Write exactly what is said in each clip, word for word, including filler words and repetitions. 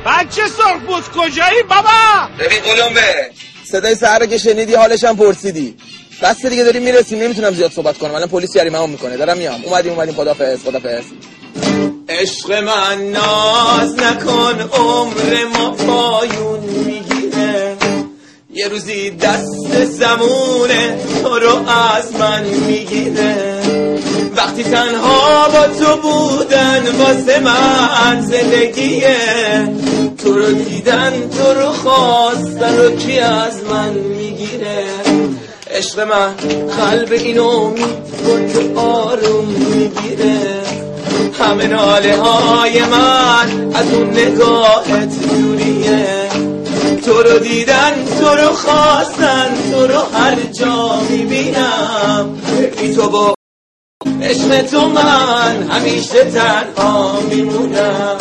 بچه سرخپوست کجایی بابا؟ ببین قلمبه، صدای سهر که شنیدی حالش هم پرسیدی. بس دیگه داریم میرسیم، نمیتونم زیاد صحبت کنم، الان پلیس جریمه‌مو میکنه. دارم میام. اومدیم اومدیم خدافظ خدافظ. عشق من ناز نکن، عمر ما پایون میگیره، یه روزی دست زمونه تو رو از من میگیره. وقتی تنها با تو بودن واسه من زندگیه، تو رو دیدن تو رو خواستن رو کی از من میگیره. عشق من قلب این امید با تو آروم میگیره، همه ناله های من از اون نگاهت دوریه. تو رو دیدن تو رو خواستن تو رو هر جا میبینم، بی تو با عشق تو من همیشه تنها میمونم.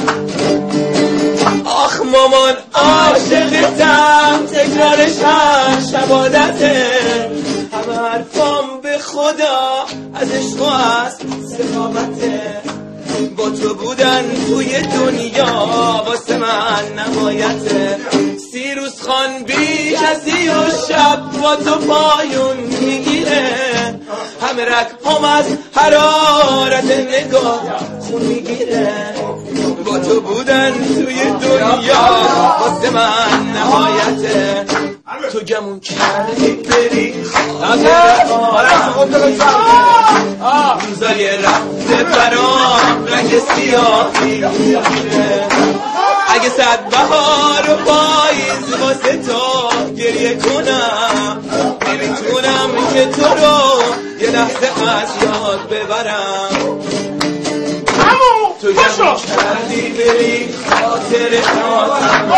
آخ مامان عاشقتم، تکرارش هر شب عادته، همه حرفام به خدا از عشق و از سخاوته. با تو بودن توی دنیا واسه من نهایته. سی روز خان بی کسی و شب با تو پایون میگیره، همه رگ هم از حرارت نگاه خون میگیره. با تو بودن توی دنیا واسه من نهایته. تو گمون کردی بری روزای رفته برام رنگ سیاهی میگیره. اگه صد بهار و پاییز واسه تو گریه کنم، نمیتونم که تو رو یه لحظه از یاد ببرم. تو گمون کردی بری خاطر خاطر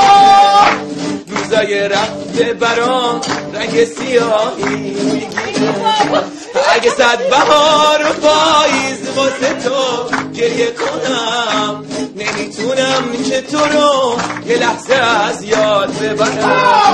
روزای رفته برام رنگ سیاهی میگیره. اگه صد بهار و پاییز واسه تو گریه کنم، نمیتونم که تو رو یه لحظه از یاد ببرم.